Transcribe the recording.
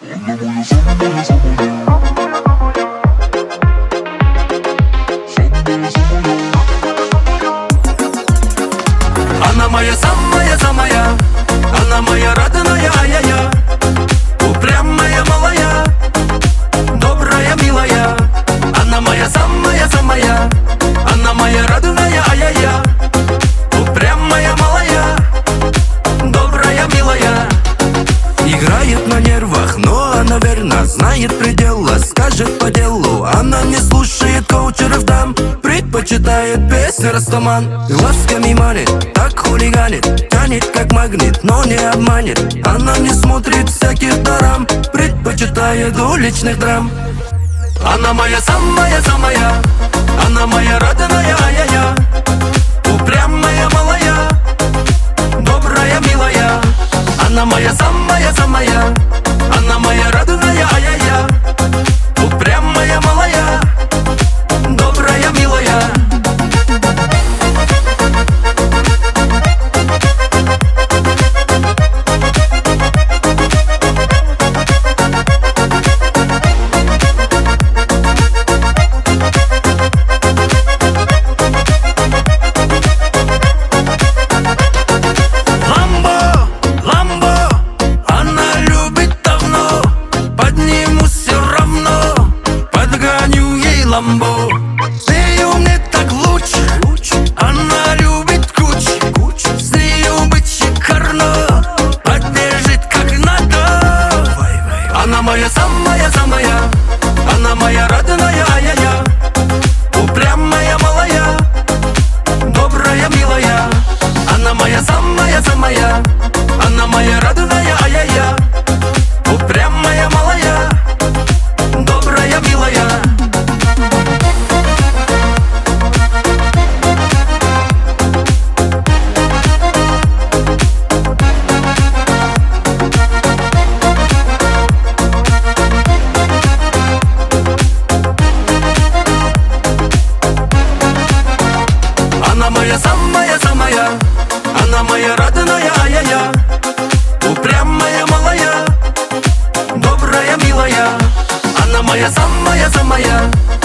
Она моя самая-самая, она моя родная, ай-яй-я. Упрямая, малая, добрая, милая. Она моя самая-самая, она моя родная, ай-яй-я. Упрямая, малая, добрая, милая. Играет на нервах, но она верна, знает предела, скажет по делу. Она не слушает коучеров там, предпочитает песни Растаман. Глазками манит, так хулиганит, тянет как магнит, но не обманет. Она не смотрит всяких дарам, предпочитает уличных драм. Она моя самая-самая, она моя родная, ай-яй-я. Упрямая, малая, добрая, милая. Она моя самая-самая, она моя родная, ай-яй-я. Упрямая, малая, добрая, милая. Ламбо, с нею мне так лучше, она любит куч, с нею быть шикарно, поддержит как надо. Она моя самая-самая, она моя родная, ай-яй-я. Упрямая, малая, добрая, милая. Она моя самая-самая, она моя родная, ай-яй-я. Упрямая, малая, добрая, милая. Она моя самая-самая, она моя родная, ай-яй-я. Упрямая, малая, добрая, милая. Она моя самая-самая,